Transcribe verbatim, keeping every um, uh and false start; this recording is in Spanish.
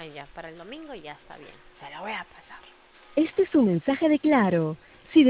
Ay, ya, para el domingo ya está bien. Se lo voy a pasar. Este es un mensaje de Claro.